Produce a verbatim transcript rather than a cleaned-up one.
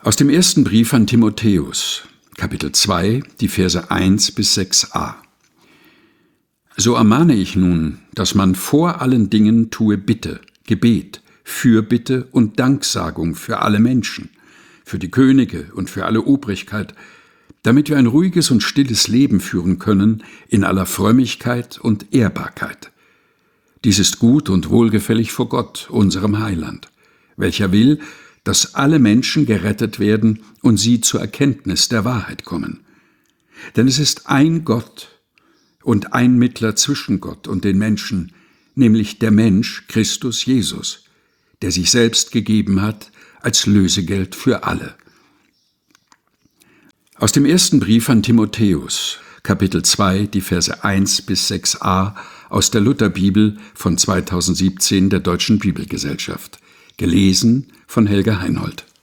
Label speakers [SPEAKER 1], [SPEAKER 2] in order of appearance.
[SPEAKER 1] Aus dem ersten Brief an Timotheus, Kapitel zwei, die Verse eins bis sechs a. So ermahne ich nun, dass man vor allen Dingen tue Bitte, Gebet, Fürbitte und Danksagung für alle Menschen, für die Könige und für alle Obrigkeit, damit wir ein ruhiges und stilles Leben führen können in aller Frömmigkeit und Ehrbarkeit. Dies ist gut und wohlgefällig vor Gott, unserem Heiland, welcher will, dass alle Menschen gerettet werden und sie zur Erkenntnis der Wahrheit kommen. Denn es ist ein Gott und ein Mittler zwischen Gott und den Menschen, nämlich der Mensch Christus Jesus, der sich selbst gegeben hat als Lösegeld für alle. Aus dem ersten Brief an Timotheus, Kapitel zwei, die Verse eins bis sechs a aus der Lutherbibel von zweitausendsiebzehn der Deutschen Bibelgesellschaft. Gelesen von Helga Heinold.